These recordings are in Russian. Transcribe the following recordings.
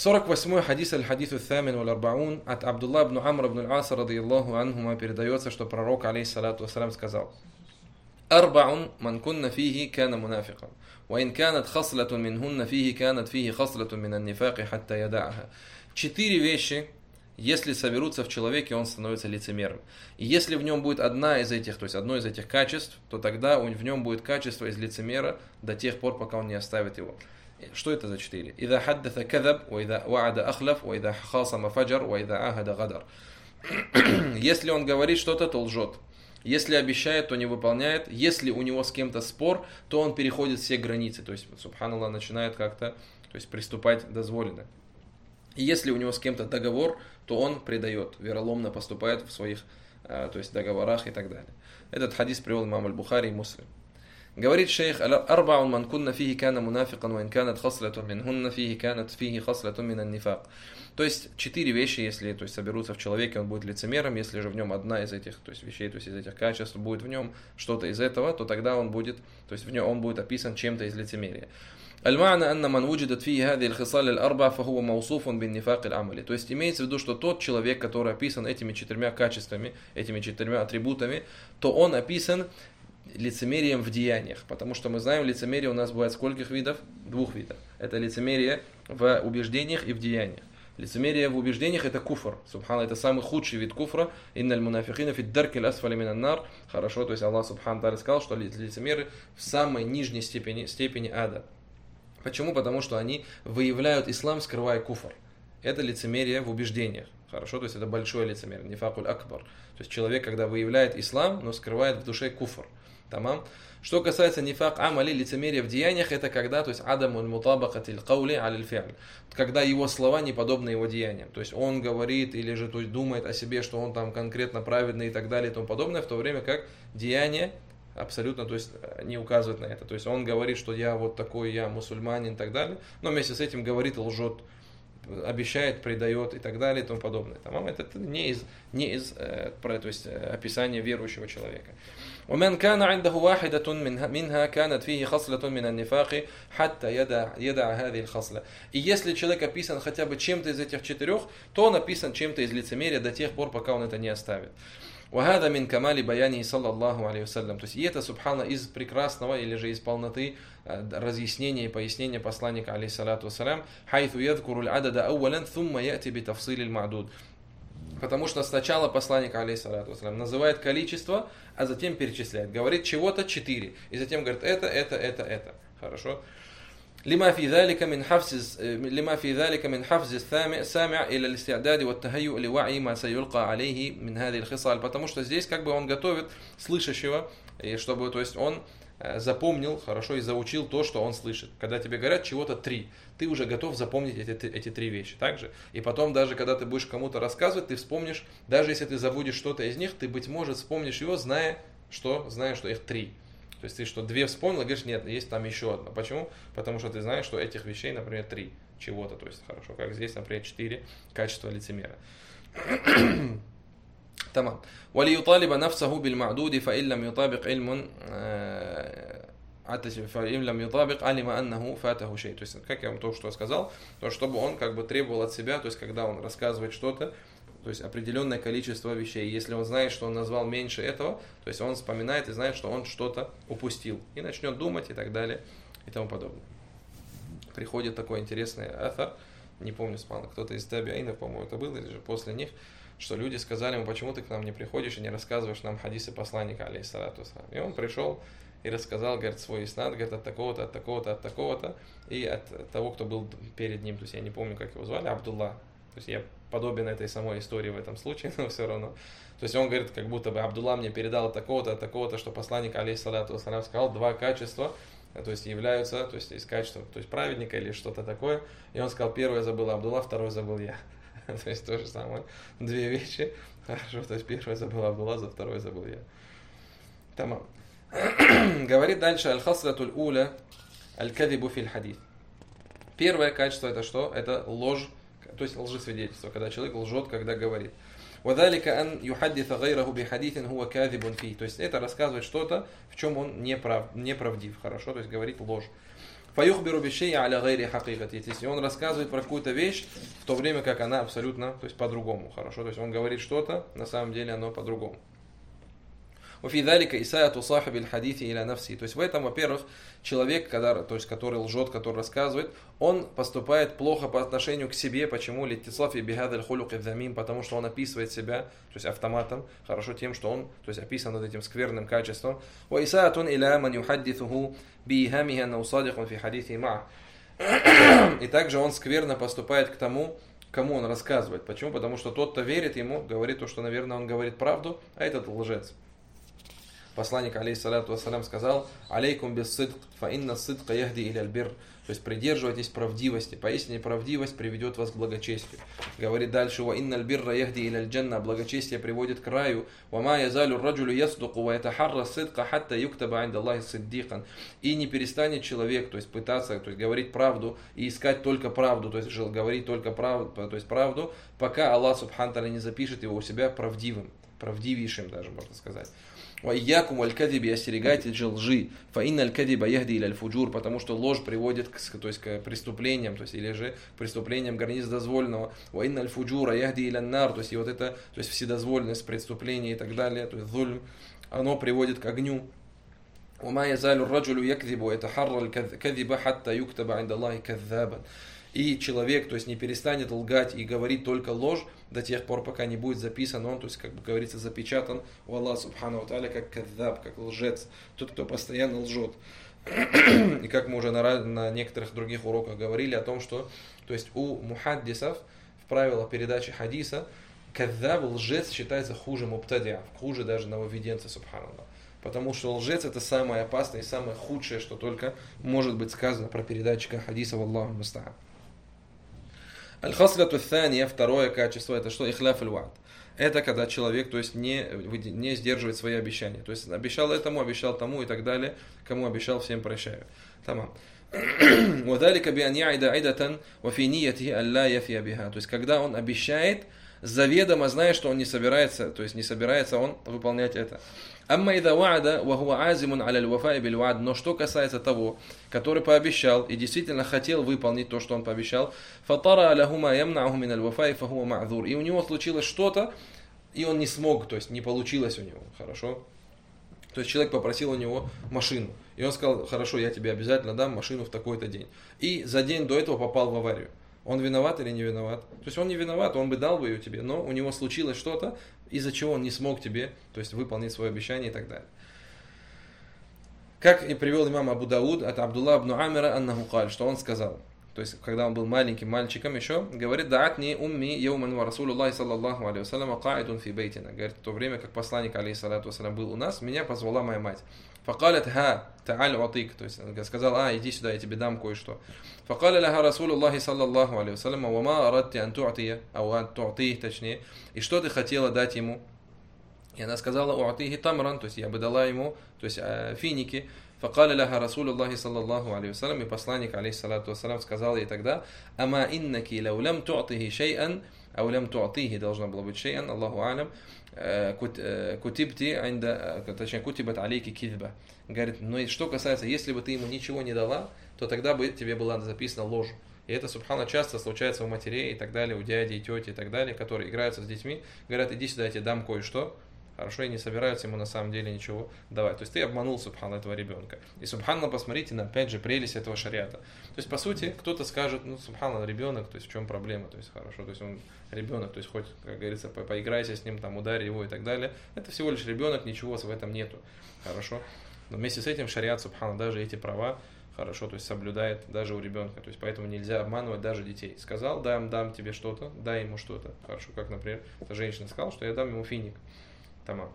48-й хадис аль-хадису тhamин валь-арбаун от Абдулла ибн Амр ибн аль-Аса радийаллаху анхума передается, что пророк алейхиссалату вассалям сказал: «Арбаун ман кунна фихи кана мунафикан, ва ин канат хаслатун минхунна фихи канат фихи хаслатун мин ан-нифаки хатта ядааха». 4 вещи, если соберутся в человеке, он становится лицемером. И если в нем будет одно из этих качеств, то тогда в нем будет качество из лицемера до тех пор, пока он не оставит его. Что это за 4? «Ида хаддатha кадаб, ва ида ва'ада ахлаф, ва ида хасама фаджар, ва ида ахада гадар». Если он говорит что-то, то лжет. Если обещает, то не выполняет. Если у него с кем-то спор, то он переходит все границы. То есть, субханаллах, начинает как-то приступать дозволено. И если у него с кем-то договор, то он предает, вероломно поступает в своих договорах и так далее. Этот хадис привел имам аль-Бухари и Муслим. Говорит шейх: «Арбаун ман кунна фихи кана мунафикан, ва ин канат хаслатун минхунна фихи канат фихи хаслатун мин ан-нифак». То есть 4 вещи, если соберутся в человеке, он будет лицемером. Если же в нем одна из этих вещей, из этих качеств, будет в нем что-то из этого, то тогда он будет описан чем-то из лицемерия. المعنى أن من وجدت فيه هذه الخصال الأربع فهو موصوف بالنفاق العملي. То есть имеется в виду, что тот человек, который описан этими 4 качествами, этими 4 атрибутами, то он описан лицемерием в деяниях. Потому что мы знаем, лицемерие у нас бывает скольких видов? 2 видов. Это лицемерие в убеждениях и в деяниях. Лицемерие в убеждениях — это куфр. Субхана, это самый худший вид куфра. «Инналь мунафикина фи даркиль асфали минан нар». Хорошо, то есть Аллах Субхана Тааля сказал, что лицемеры в самой нижней степени ада. Почему? Потому что они выявляют ислам, скрывая куфр. Это лицемерие в убеждениях. Хорошо, то есть это большое лицемерие, нифакуль акбар. То есть человек, когда выявляет ислам, но скрывает в душе куфр. Тамам. Что касается нифак амали, лицемерие в деяниях, это когда, то есть адамуль мутабакатиль каули алиль фи'ль. Когда его слова не подобны его деяниям. То есть он говорит или же думает о себе, что он там конкретно праведный и так далее и тому подобное, в то время как деяния абсолютно, то есть не указывает на это. То есть он говорит, что я вот такой, я мусульманин и так далее, но вместе с этим говорит и лжет, обещает, предает и так далее и тому подобное. Тамам, это не из описания верующего человека. ومن كان عنده واحدة منها كانت فيه خصلة من النفاق حتى يدع هذه الخصلة. И если человек описан хотя бы чем-то из этих 4, то он описан чем-то из лицемерия до тех пор, пока он это не оставит. وهذا من كمال بيانه صلى الله عليه وسلم. То есть и это, субхана, из прекрасного или же из полноты разъяснения и пояснения посланника алейхиссалату вассалям, حيث يذكر العدد أولا ثم يأتي بتفصيل المعدود. Потому что сначала посланник алейхиссалату вассалям называет количество, а затем перечисляет. Говорит чего-то 4, и затем говорит это. Хорошо? لما في ذلك من حفز السامع إلى الاستعداد والتهيؤ لوعي ما سيلقى عليه من هذه الخصال. Потому что здесь как бы он готовит слышащего, и чтобы, то есть он запомнил хорошо и заучил то, что он слышит. Когда тебе говорят чего-то 3, ты уже готов запомнить эти 3 вещи. Также. И потом, даже когда ты будешь кому-то рассказывать, ты вспомнишь, даже если ты забудешь что-то из них, ты, быть может, вспомнишь его, зная, что их 3. То есть ты что, 2 вспомнил, говоришь, нет, есть там еще одна. Почему? Потому что ты знаешь, что этих вещей, например, 3 чего-то. То есть хорошо, как здесь, например, 4 качества лицемера. Тамам. وَلِيُطَالِبَ نَفْسَهُ بِالْمَعْدُودِ فَإِنْ لَمْ يُطَابِقْ عَلِمَ أَنَّهُ فَاتَهُ شَيْء. То есть, как я вам только что сказал, то чтобы он как бы требовал от себя, то есть когда он рассказывает что-то, то есть определенное количество вещей. Если он знает, что он назвал меньше этого, то есть он вспоминает и знает, что он что-то упустил. И начнет думать и так далее и тому подобное. Приходит такой интересный афар, не помню, кто-то из табиинов, по-моему, это был, или же после них, что люди сказали ему: почему ты к нам не приходишь и не рассказываешь нам хадисы посланника, алейхиссалату вассалям. И он пришел и рассказал, говорит, свой иснад, говорит, от такого-то, от такого-то, от такого-то, и от того, кто был перед ним. То есть я не помню, как его звали, Абдулла. То есть я подобен этой самой истории в этом случае, но все равно. То есть он говорит, как будто бы Абдулла мне передал от такого-то, что посланник, алейхиссалату вассалям, сказал 2 качества, то есть являются, то есть из качества, то есть праведника или что-то такое. И он сказал, первое забыл Абдулла, второе забыл я. То есть то же самое. 2 вещи. Хорошо, то есть первое забыл Абдулла, за второе забыл я. Тамам. Говорит дальше: аль-хаслатуль уля аль-кадибу фил хадис. Первое качество это что? Это ложь, то есть лжесвидетельство, когда человек лжет, когда говорит. وَذَلِكَ أَنْ يُحَدِّثَ غَيْرَهُ بِحَدِيثٍ هُوَ كَاذِبٌ فِيهِ. То есть это рассказывает что-то, в чем он неправдив. Хорошо, то есть говорит ложь. Фаюхбиру бишей аля гайри хакикати. Если он рассказывает про какую-то вещь, в то время как она абсолютно, то есть по-другому. Хорошо, то есть он говорит что-то, на самом деле оно по-другому. وفي ذلك إساءة صاحب الحديث إلى نفسه. То есть в этом, во-первых, человек, который лжет, который рассказывает, он поступает плохо по отношению к себе. Почему? Литтисафи бихадаль хулук изамим, потому что он описывает себя, то есть автоматом, хорошо тем, что он, то есть описан над этим скверным качеством. وإساءة إلى من يحدثه بإيهامه أنه صادق في حديثه معه. И также он скверно поступает к тому, кому он рассказывает. Почему? Потому что тот-то верит ему, говорит то, что, наверное, он говорит правду, а этот лжец. Посланник, алейхиссалату вассалям, сказал: «Алейкум бис-сидк, фа инна сидка яхди иля аль-бир». То есть придерживайтесь правдивости. Поистине правдивость приведет вас к благочестию. Говорит дальше: «Ва инна аль-бирра яхди иля аль-джанна». Благочестие приводит к раю. «Ва ма язалю ар-раджулю ясдуку ва ятахарра сидка хатта юктаба инда Аллахи сиддикан». И не перестанет человек, то есть пытаться, то есть говорить правду и искать только правду, то есть говорить только правду, то есть правду, пока Аллах субхану тааля не запишет его у себя правдивым, правдивейшим даже, можно сказать. وَإِيَّاكُمْ وَالْكَذِبِ, остерегайтесь же лжи, فَإِنَّ الْكَذِبَ يَهْدِي إِلَى الْفُجُورِ, потому что ложь приводит то есть, к преступлениям, то есть, или же к преступлениям границ дозволенного. وَإِنَّ الْفُجُورَ يَهْدِي إِلَى النَّارِ, то есть, и вот это, то есть, вседозволенность преступления и так далее, то есть, зульм, оно приводит к огню. وَمَا يَزَالُ الرَّجُلُ يَكْذِبُ وَيَتَحَرَّى الْكَذِبَ حَتَّى يُكْتَبَ عِنْدَ اللَّهِ كَذَّابًا. И человек, то есть, не перестанет лгать и говорить только ложь до тех пор, пока не будет записан он, то есть, как бы говорится, запечатан у Аллаха субхану ва тааля как кадзаб, как лжец, тот, кто постоянно лжет. И как мы уже на некоторых других уроках говорили о том, что, то есть, у мухаддисов в правилах передачи хадиса кадзаб, лжец, считается хуже мубтадиа, хуже даже нововведенца, субханаллах. Потому что лжец — это самое опасное и самое худшее, что только может быть сказано про передатчика хадиса, валлаху муста'ан. Аль-хаслату th-thания, второе качество, это что? Ихляф аль-ва'д. Это когда человек, то есть, не сдерживает свои обещания. То есть обещал этому, обещал тому и так далее. Кому обещал, всем прощаю. Тамам. وَذَلِكَ بِأَنْ يَعِدَ عِدَةً وَفِي نِيَّتِهِ أَلَّا يَفِيَ بِهَا. То есть когда он обещает, заведомо зная, что он не собирается, то есть не собирается он выполнять это. Амма ида ва'ада ва хуа азимун аля аль-вафа'i биль-ва'д. Но что касается того, который пообещал и действительно хотел выполнить то, что он пообещал, фатара лаху ма ямнa'уху мин аль-вафа'i фа хуа ма'зур. И у него случилось что-то, и он не смог, то есть не получилось у него, хорошо? То есть человек попросил у него машину, и он сказал: хорошо, я тебе обязательно дам машину в такой-то день. И за день до этого попал в аварию. Он виноват или не виноват? То есть он не виноват, он бы дал бы ее тебе, но у него случилось что-то, из-за чего он не смог тебе, то есть выполнить свое обещание и так далее. Как и привел имам Абу Дауд от Абдулла ибн Амира аннаху каль, что он сказал, то есть когда он был маленьким мальчиком еще, говорит: даатни умми яуман ва расулуллахи саллаллаху алейхи вассалям каидун фи бейтина. Говорит, в то время как посланник алейхиссалату вассалям был у нас, меня позвала моя мать. Факалят ха та'аль уатик, то есть сказал: иди сюда, я тебе дам кое-что. Факаля лаха расулуллахи саллаллаху алейхи вассалям ва ма арадти ан ту'тия, ау ан ту'тих, точнее, и что ты хотела дать ему? И она сказала: у'тихи тамран, то есть я бы дала ему, то есть финики. Факаля лаха расулуллахи саллаллаху алейхи вассалям, и посланник алейхиссалату вассалям сказал ей тогда: ама иннаки лау лям ту'тихи шей'ан, ау лям ту'тихи, должно было быть шей'ан, Аллаху алям, кутибти, точнее, кутибат алейки кизба. Говорит, но что касается, если бы ты ему ничего не дала, то тогда бы тебе была записана ложь. И это, субхана, часто случается у матерей и так далее, у дяди и тети и так далее, которые играются с детьми, говорят: иди сюда, я тебе дам кое-что. Хорошо, и не собираются ему на самом деле ничего давать. То есть ты обманул, субхана, этого ребенка. И, субхана, посмотрите на, опять же, прелесть этого шариата. То есть, по сути, кто-то скажет: ну, субхана, ребенок, то есть в чем проблема? То есть, хорошо, то есть он ребенок, то есть хоть, как говорится, поиграйся с ним, там, ударь его и так далее. Это всего лишь ребенок, ничего в этом нету. Хорошо. Но вместе с этим шариат, субхана, даже эти права, хорошо, то есть соблюдает даже у ребенка. То есть поэтому нельзя обманывать даже детей. Сказал: дам тебе что-то, дай ему что-то. Хорошо, как, например, эта женщина сказала, что я дам ему финик. Тамам.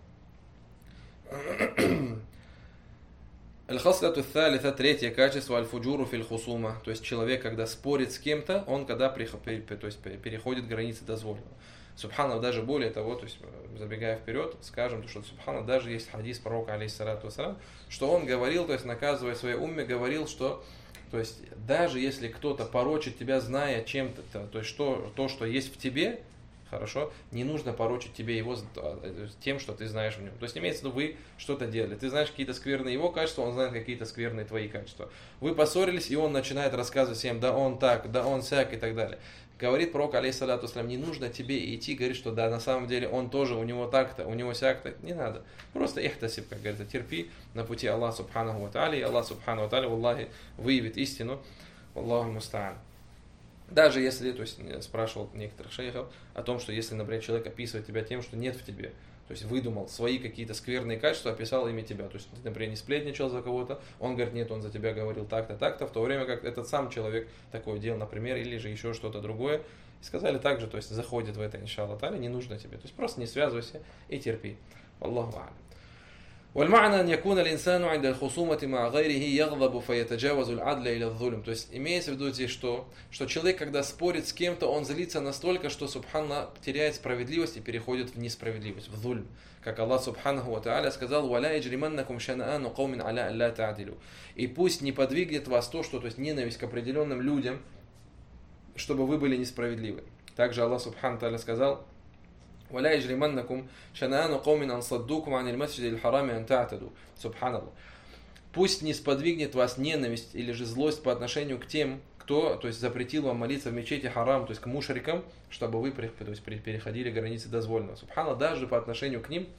Аль-хаслату th-thalitha, третье качество, аль-фуджуру фил-хусума. То есть человек, когда спорит с кем-то, он когда то есть переходит границы дозволенного. Субхана, даже более того, то есть забегая вперед, скажем, что субхана, даже есть хадис пророка, алейхиссалату вассалям, что он говорил, то есть наказывая своей умме, говорил, что, то есть даже если кто-то порочит тебя, зная чем-то, то есть то, что есть в тебе, хорошо, не нужно порочить тебе его тем, что ты знаешь в нем. То есть имеется в виду, вы что-то делали, ты знаешь какие-то скверные его качества, он знает какие-то скверные твои качества. Вы поссорились, и он начинает рассказывать всем, да он так, да он сяк и так далее. Говорит пророк, алейхиссалату вассалям, не нужно тебе идти, говорит, что да, на самом деле он тоже, у него так-то, у него сяк-то. Не надо. Просто ихтасиб, как говорится, терпи на пути Аллаха субханаху ва тааля, и Аллах субханаху ва тааля, Аллахи, выявит истину. Аллаху мустаан. Даже если, то есть спрашивал некоторых шейхов о том, что если, например, человек описывает тебя тем, что нет в тебе, то есть выдумал свои какие-то скверные качества, описал ими тебя. То есть, например, не сплетничал за кого-то, он говорит, нет, он за тебя говорил так-то, так-то, в то время как этот сам человек такое делал, например, или же еще что-то другое. И сказали также, то есть заходит в это, иншаллах та'аля, не нужно тебе. То есть просто не связывайся и терпи. Аллаху а'лям. والمعنى أن يكون الإنسان عند الخصومة مع غيره يغضب فيتجاوز العدل إلى الظلم. То есть имеется в виду здесь что человек, когда спорит с кем-то, он злится настолько, что субханна теряет справедливость и переходит в несправедливость, в зульм. Как Аллах субханаху ва тааля сказал: «Валя яджриманнакум шанаану каумин аля алла та'дилу». И пусть не подвигнет вас то, что, то есть ненависть к определенным людям, чтобы вы были несправедливы. Также Аллах субханаху ва тааля сказал: ولا يجرمنكم شنآن قوم أن صدوكم عن المسجد الحرام أن تعتدوا. Субханаллах. Пусть не сподвигнет вас ненависть или же злость по отношению к тем, кто, то есть, запретил вам молиться в мечети харам, то есть к мушрикам, чтобы вы, то есть, переходили границы дозволенного. Субханаллах, даже по отношению к ним.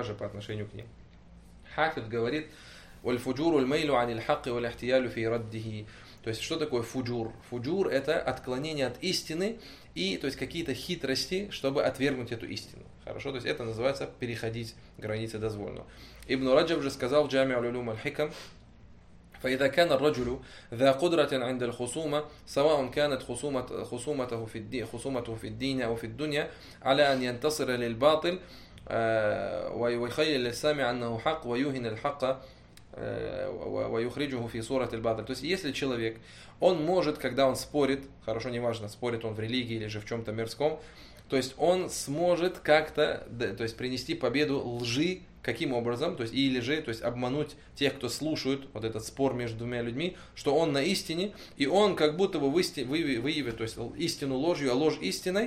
Хафид говорит: «Валь-фуджуру аль-мейлу аниль хакки валь-ихтиялю фи раддихи». То есть, что такое фуджур? Фуджур – это отклонение от истины и, то есть, какие-то хитрости, чтобы отвергнуть эту истину. Хорошо? То есть, это называется переходить границы дозволенного. Ибн Раджаб же сказал в Джами аль-улум аль-хикам: فإذا كان الرجل ذا قدرة عند الخصومة سواء كانت خصومته في الدين أو في الدنيا على أن ينتصر للباطل ويخيل للسامع أنه حق ويوهن الحق ويخرجه في صورة الباطل. То есть, если человек, он может, когда он спорит, хорошо, неважно, спорит он в религии или же в чем-то мирском, то есть он сможет как-то, то есть принести победу лжи, каким образом, то есть или же, то есть обмануть тех, кто слушают вот этот спор между двумя людьми, что он на истине, и он как будто бы выявит, то есть истину ложью, а ложь истиной.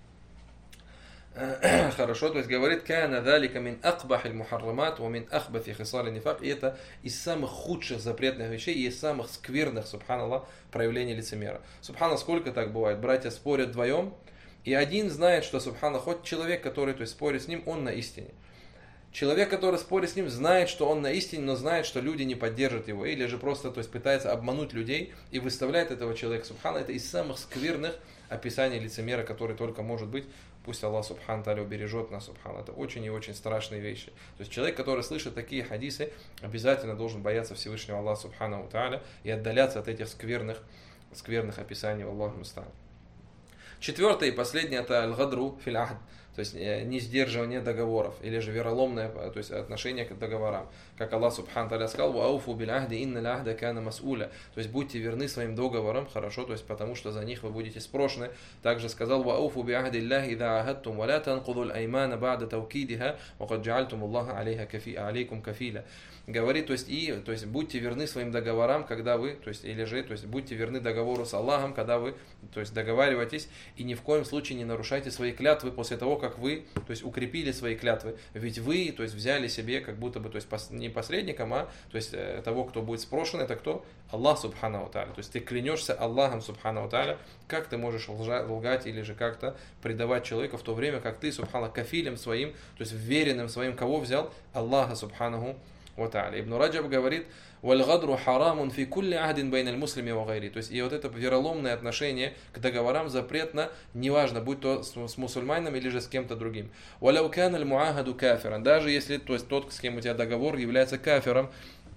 Хорошо, то есть говорит: «Кана залика мин акбахиль мухаррамат ва мин ахбати хисали нифак». И это из самых худших запретных вещей и из самых скверных, субханаллах, проявлений лицемера. Субханаллах, сколько так бывает? Братья спорят вдвоем, и один знает, что, субханаллах, хоть человек, который, то есть, спорит с ним, он на истине. Человек, который спорит с ним, знает, что он на истине, но знает, что люди не поддержат его, или же просто, то есть, пытается обмануть людей и выставляет этого человека. Субханаллах, это из самых скверных описаний лицемера, который только может быть. Пусть Аллах субхану тааля убережет нас, субхану. Это очень и очень страшные вещи. То есть человек, который слышит такие хадисы, обязательно должен бояться Всевышнего Аллаха субхану тааля и отдаляться от этих скверных описаний. Аллаху муста'ан. Четвертое и последнее — это аль-гадру фил ахд, то есть не сдерживание договоров, или же вероломное, то есть отношение к договорам. Как Аллах субхану тааля сказал: «Вауфу биль ахди инналь ахда кана мас'уля». То есть будьте верны своим договорам, хорошо, то есть потому что за них вы будете спрошены. Также сказал: «Вауфу би ахди Аллахи идha ахадтум ва ла танқуду аль-аймана ба'да тавкидиха ва кад джа'альтум Аллаха алейкум кафиля». Говорит, то есть будьте верны своим договорам, когда вы, то есть или же, то есть будьте верны договору с Аллахом, когда вы, то есть договариваетесь, и ни в коем случае не нарушайте свои клятвы после того, как вы, то есть укрепили свои клятвы. Ведь вы, то есть взяли себе как будто бы, то есть не посредником, а то есть того, кто будет спрошен, это кто? Аллах субхану тааля. То есть ты клянешься Аллахом субхану тааля, как ты можешь лгать или же как-то предавать человека в то время, как ты, субхану, кафилем своим, то есть веренным своим, кого взял? Аллаха субханаху ва тааля. Ибн Раджаб говорит: «Валь-гадру харамун фи кулли ахдин бейналь муслими ва гайри». То есть и вот это вероломное отношение к договорам запретно, неважно, будь то с мусульманином или же с кем-то другим. «Валяу кана аль-муахаду кафиран». Даже если, то есть тот, с кем у тебя договор, является кафиром.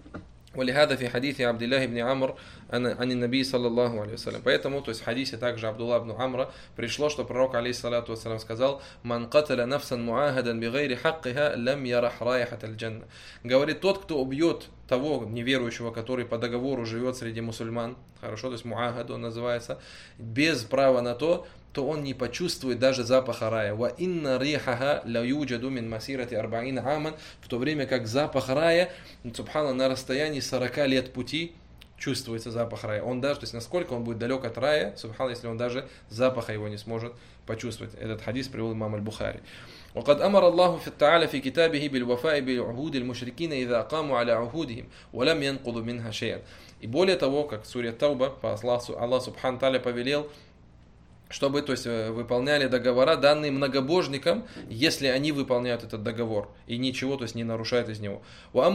ولهذا في حديث عبد الله بن عمرو عن النبي صلى الله عليه وسلم. Поэтому, то есть в хадисе также Абдулла ибн Амра пришло, что пророк алейхиссалату вассалям сказал: «Ман каталя нафсан муахадан бигайри хаккиха лам ярах райхат аль-джанна». Говорит, тот, кто убьет того неверующего, который по договору живет среди мусульман, хорошо, то есть муахад он называется, без права на то он не почувствует даже запаха рая. Ва инна рихаха ла юджаду мин масирати арбаина аман, в то время как запах рая, субхана, на расстоянии 40 лет пути чувствуется запах рая. Он даже, то есть насколько он будет далек от рая, субхана, если он даже запаха его не сможет почувствовать. Этот хадис привел имам аль-Бухари. وقد أمر الله تعالى في كتابه بالوفاء بعهود المشركين إذا قاموا على عهودهم ولم ينقضوا منها شيئا. И более того, как в суре Тауба, Аллах субхана та'аля повелел, чтобы, то есть, выполняли договора, данные многобожникам, если они выполняют этот договор и ничего, то есть, не нарушают из него.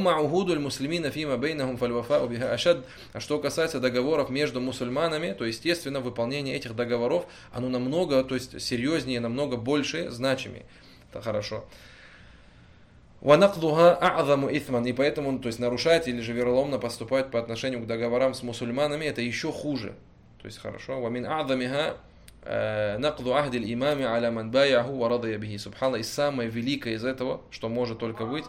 А что касается договоров между мусульманами, то, естественно, выполнение этих договоров, оно намного, то есть, серьезнее, намного больше, значимее. Это хорошо. И поэтому, то есть, нарушать или же вероломно поступать по отношению к договорам с мусульманами, это еще хуже. То есть, хорошо. Нақду ахди имами аля ман баяху ва радия бихи. Субхана, и самое великое из этого, что может только быть,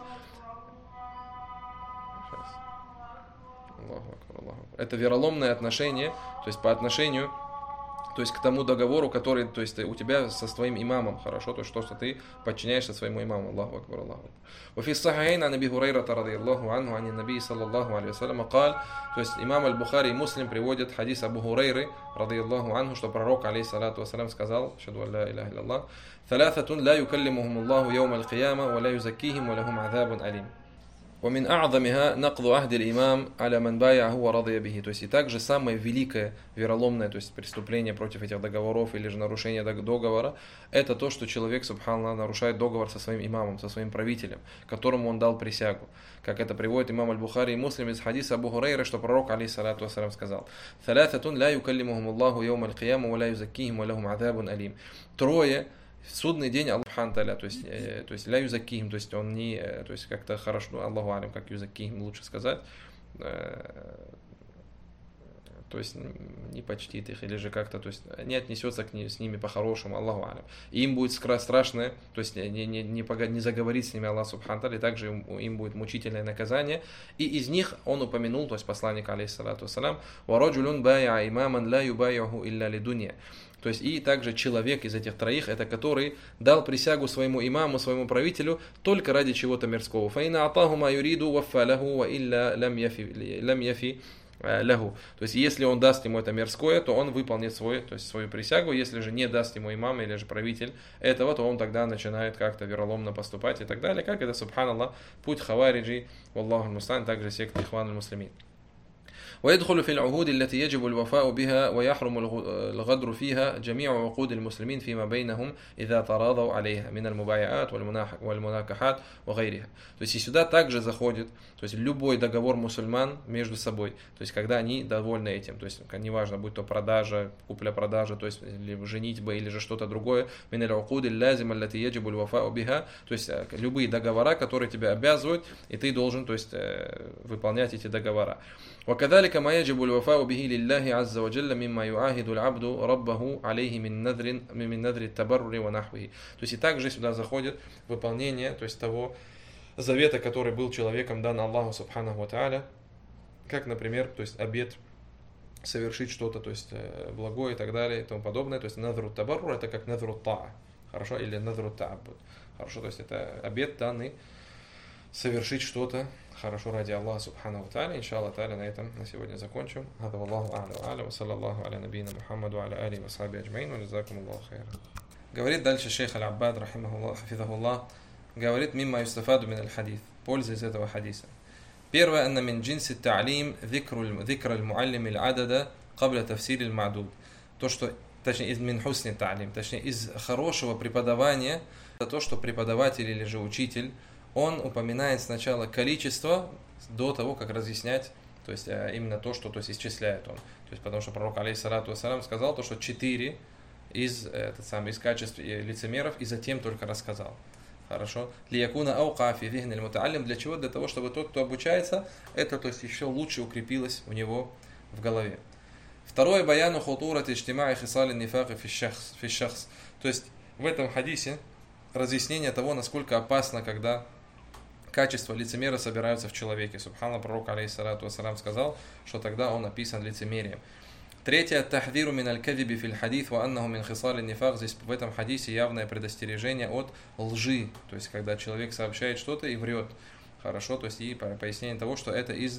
это вероломное отношение, то есть по отношению, то есть к тому договору, который, то есть у тебя со своим имамом, хорошо, то есть что ты подчиняешься своему имаму. Аллаху акбар, Аллаху акбар. وفي الصحيحين عن ابي هريره رضي الله عنه عن النبي صلى الله عليه وسلم قال, то есть имам аль-Бухари и Муслим приводят хадис Абу Хурайры رضي الله عنه, что пророк алейхиссалату вассалям сказал: "Ашхаду ан ла иляха илляллах, ثلاثة لا يكلمهم الله يوم القيامة ولا يزكيهم ولهم عذاب أليم". ومن أعظمها نقض عهد الإمام على من بايعه ورضي به. То есть и также самое великое вероломное, то есть преступление против этих договоров или же нарушение договора, это то, что человек, субханаллах, нарушает договор со своим имамом, со своим правителем, которому он дал присягу. Как это приводит имам аль-Бухари и Муслим из хадиса Абу Хурайры, что пророк алейхиссалату вассалям сказал: "ثلاثة لا يكلمهم الله يوم القيامة ولا يزكيهم ولهم عذاب أليم". Трое в судный день Аллах Та'аля, то есть ля юзакихим, то есть он не, то есть как-то хорошо, Аллаху алим, как юзакихим лучше сказать, то есть не почтит их или же как-то, то есть не отнесется с ними по-хорошему, Аллаху алим. И им будет страшное, то есть не заговорить с ними Аллах Субхану Та'аля, и также им будет мучительное наказание. И из них он упомянул, то есть посланник алейхиссалату вассалям: "Вараджулюн бай'a имаман ла юбай'уху илля лидунья". То есть и также человек из этих троих, это который дал присягу своему имаму, своему правителю только ради чего-то мирского. فَإِنَّ أَعْطَاهُ مَا يُرِيدُ وَفَّى لَهُ وَإِلَّا لَمْ يَفِي له. То есть если он даст ему это мирское, то он выполнит свою присягу. Если же не даст ему имам или же правитель этого, то он тогда начинает как-то вероломно поступать и так далее. Как это, субханаллах, путь хавариджи, валлаху мустан, также секты ихван аль-муслимин. ويدخل في العهود التي يجب الوفاء بها ويحرم الغدر فيها جميع عقود المسلمين فيما بينهم إذا تراضوا عليها من المبايعات والمناكحات وغيرها. То есть и сюда также заходит, то есть любой договор мусульман между собой, то есть когда они довольны этим, то есть неважно, будь то продажа, купля-продажа, то есть либо женитьба или же что-то другое, من العقود اللازمة التي يجب الوفاء بها, то есть любые договора, которые тебя обязывают, и ты должен, то есть выполнять эти договора. وكذلك ما يجب الوفاء به لله عز وجل مما يعاهد العبد ربه عليه من نذر التبرر ونحوه. То есть и также сюда заходит выполнение, то есть того завета, который был человеком дан Аллаху субханаху ва тааля, как, например, то есть обет совершить что-то, то есть благое и так далее и тому подобное. То есть надру табаррур это как надру таа, хорошо, или надру та'аббуд, хорошо, то есть это обет данный совершить что-то хорошо ради Аллаха субхану ва тааля. Иншаллах тааля, на этом на сегодня закончим. Хада валлаху а'ля ва саллаллаху аля набийна Мухаммаду ва аля алихи ва сахби аджмаин ва джазакумуллаху хайран. Говорит дальше шейх аль-Аббад, рахимахуллах, хафизахуллах, говорит: мимма юстафаду мин аль-хадис, польза из этого хадиса. Первое: анна мин джинси та'лим зикр аль-муаллим аль-адада кабля тафсир аль-мадуд. То, что, точнее, из мин хусни та'лим, точнее, из хорошего преподавания, это то, что преподаватель или же учитель, он упоминает сначала количество до того, как разъяснять, то есть именно то, что, то есть, исчисляет он. То есть потому что пророк алейхиссалату вассалям сказал то, что 4 из качеств лицемеров, и затем только рассказал. Хорошо. Лиякуна аука фи зихни аль-мутааллим. Для чего? Для того, чтобы тот, кто обучается, это, то есть, еще лучше укрепилось у него в голове. Второе: баяну хутурати иджтимаи хисали нифаки фи шахс. То есть в этом хадисе разъяснение того, насколько опасно, когда качества лицемера собираются в человеке. Субханаллах, пророк алейхиссалату вассалям сказал, что тогда он описан лицемерием. Третье: тахдиру мин аль-кадиби фил хадис ва аннаху мин хисали нифак. Здесь в этом хадисе явное предостережение от лжи, то есть когда человек сообщает что-то и врет. Хорошо, то есть и пояснение того, что это из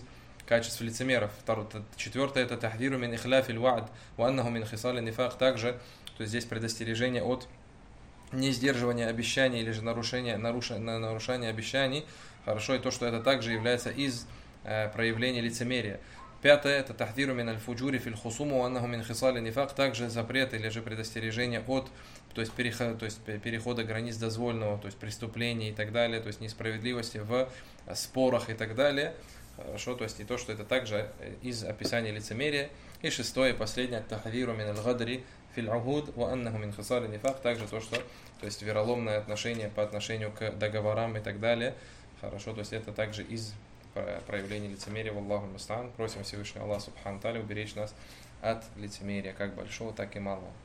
качеств лицемеров. Четвертое это тахдиру мин ихляф иль ва'д ва аннаху мин хисал нифак. Также, то есть здесь предостережение от несдерживания обещаний или же нарушения обещаний. Хорошо, и то, что это также является из проявления лицемерия. Пятое это тахдиру мин аль-фуджури фил хусуму ва аннаху мин хисал нифак. Также запрет или же предостережение от перехода границ дозволенного, то есть преступлений и так далее, то есть несправедливости в спорах и так далее. Хорошо, то есть и то, что это также из описания лицемерия. И шестое, последнее, тахдиру мин аль-гадри фил ахуд ва аннаху мин хисал нифак. Также то, что, то есть вероломное отношение по отношению к договорам и так далее. Хорошо, то есть это также из проявления лицемерия. Валлаху муста'ан. Просим Всевышнего Аллаха Субхану Тааля уберечь нас от лицемерия, как большого, так и малого.